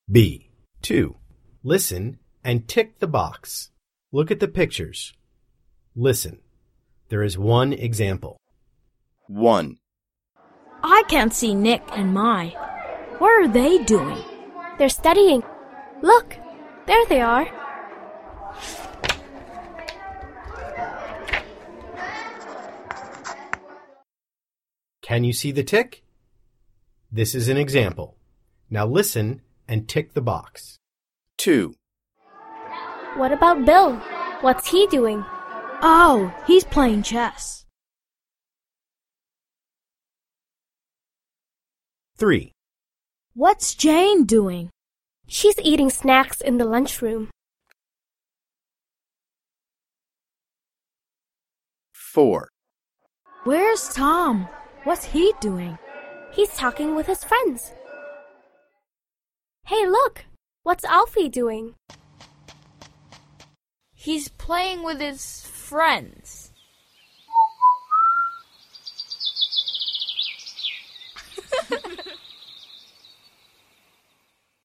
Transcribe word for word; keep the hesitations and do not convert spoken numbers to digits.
B. two. Listen and tick the box. Look at the pictures. Listen. There is one example. one. I can't see Nick and Mai. What are they doing? They're studying. Look, there they are. Can you see the tick? This is an example. Now listen and tick the box. two. What about Bill? What's he doing? Oh, he's playing chess. three. What's Jane doing? She's eating snacks in the lunchroom. four. Where's Tom? What's he doing? He's talking with his friends. Hey, look! What's Alfie doing? He's playing with his friends.